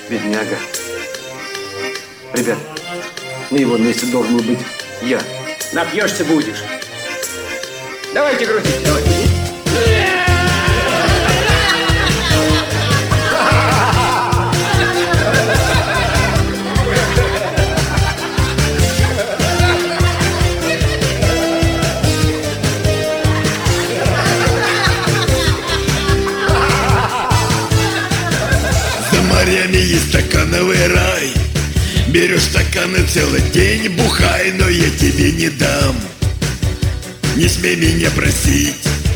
Бедняга. Ребят, на его месте должен был быть я. Напьешься будешь. Давайте крутить, давайте. За морями есть стакановый рай. Берешь стаканы целый день, бухай, но я тебе не дам. Не смей меня просить.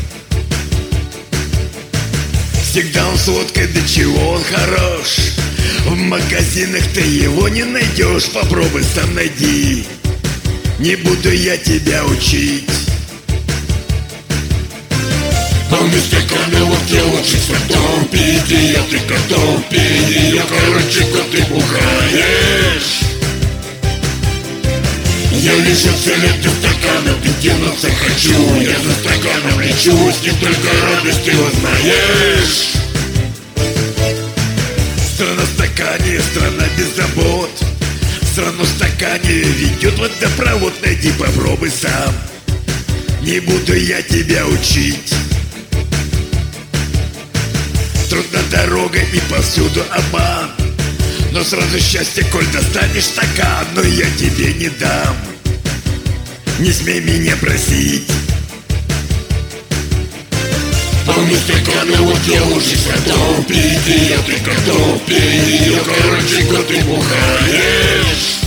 Всегда он с водкой, до чего он хорош. В магазинах ты его не найдешь, попробуй сам найди. Не буду я тебя учить. Полный стакан водки лучше сортов пить. И я ты готов пить. И я, короче, как ты бухаешь. Я лишился лет стакана, ты тянуться хочу. Я за стаканом лечу, с ним только радость ты узнаешь. Страна в стакане, страна без забот. Страну в стакане ведет водопровод. Найди, попробуй сам. Не буду я тебя учить. Трудна дорога и повсюду обман. Но сразу счастье, коль достанешь стакан. Но я тебе не дам. Не смей меня просить. Полный стакан, вот я уже готов пить. И я ты готов пить. И я, короче, как ты бухаешь.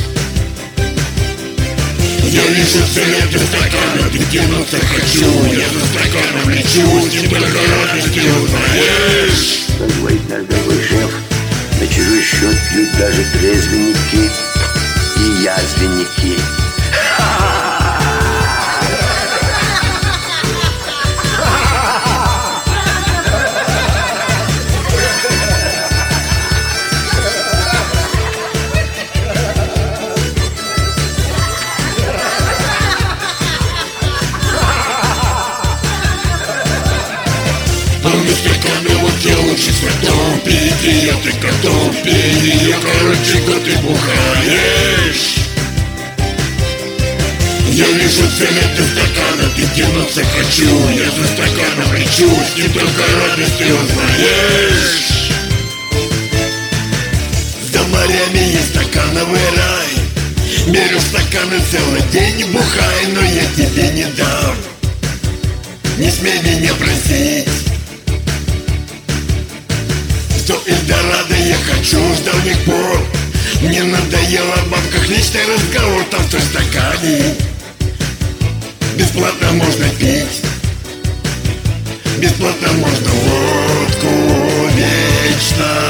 Я лишился лет стакана, ты тянуться хочу. Я за стаканом лечу, с ним только радость ты узнаешь. Как говорит наш дорогой шеф, на чужой счет пьют даже трезвенники и язвенники. Полный стакан водки лучше готов пить. И я ты готов пить. И я, короче, как ты бухаешь. Я лишился лет стакана, ты тянуться хочу. Я за стаканом лечу, с ним только радость ты узнаешь. За морями есть стакановый рай. Беру стаканы целый день, бухай, но я тебе не дам. Не смей меня просить. До Эльдорадо я хочу с давних пор. Мне надоело в бабках личный разговор. Там в той стакане бесплатно можно пить. Бесплатно можно водку вечно